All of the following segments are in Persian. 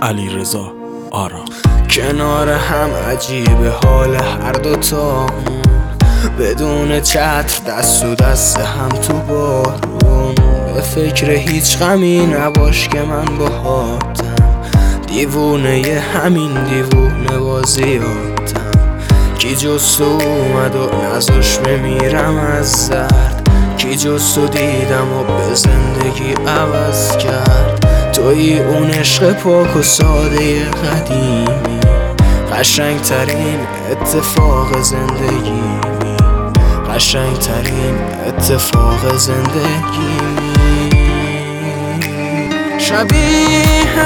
علیرضا آرام. کنار هم عجیبه حال هر دوتا، بدون چتر دست و دست هم تو بارون. به فکر هیچ غمی نباش که من باهاتم، دیوونه ی همین دیوونه بازیاتم. کی جز تو اومد و نذاش بمیرم از درد، کی جز تو دیدم و به زندگی عوض کرد. توی اون عشق پاک و ساده قدیمی، قشنگ ترین اتفاق زندگیمی، قشنگ ترین اتفاق زندگیمی. شبیه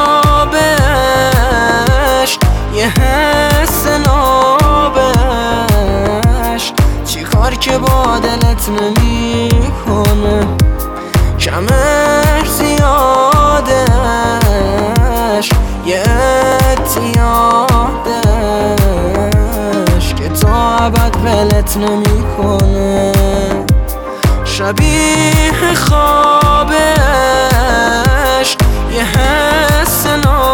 خوابش یه حس نابش، چی کار که با دلت نمیکنه، کمش زیادش یه اعتیادش که تا ابد ولت نمیکنه. شبیه خوابش یه حس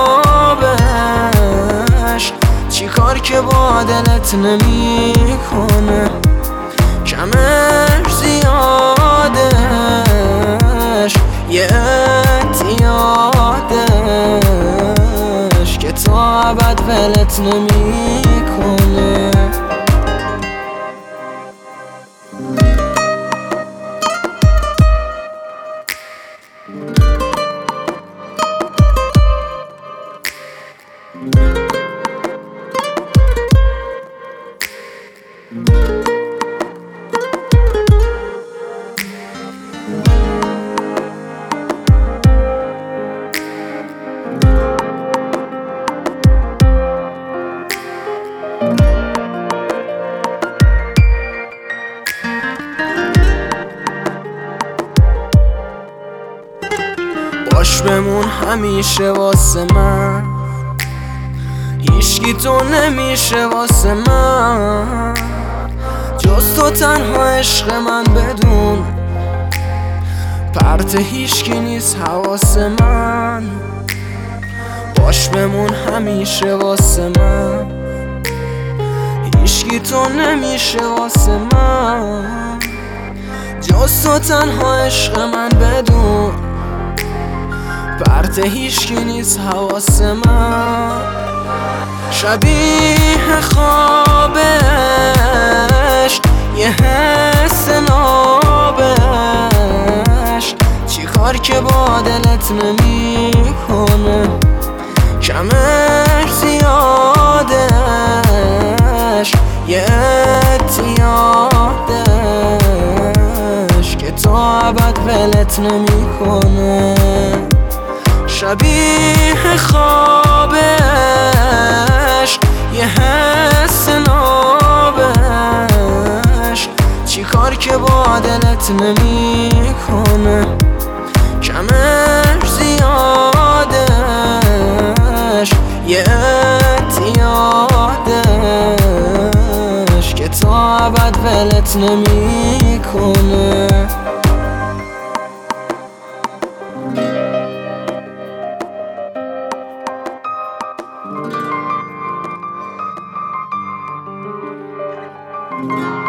نابش، چی کار که با دلت نمیکنه، کمش زیادش یه اعتیادش که تا ابد ولت نمیکنه. باش بمون همیشه واسه من، هیچکی تو نمیشه واسه من، جز تو تنها عشق من بدون پرت هیچکی نیست حواس من. باش بمون همیشه واسه من، هیچکی تو نمیشه واسه من، جز تو تنها عشق من بدون پرت هیچکی نیست حواس من. شبیه خوابش یه حس نابش، چی کار که با دلت نمیکنه، کمش زیادش یه اعتیادش که تا ابد ولت نمیکنه. شبیه خوابش یه حس نابش، چی کار که با دلت نمیکنه، کمش زیادش یه اعتیادش که تا ابد ولت نمیکنه. thank you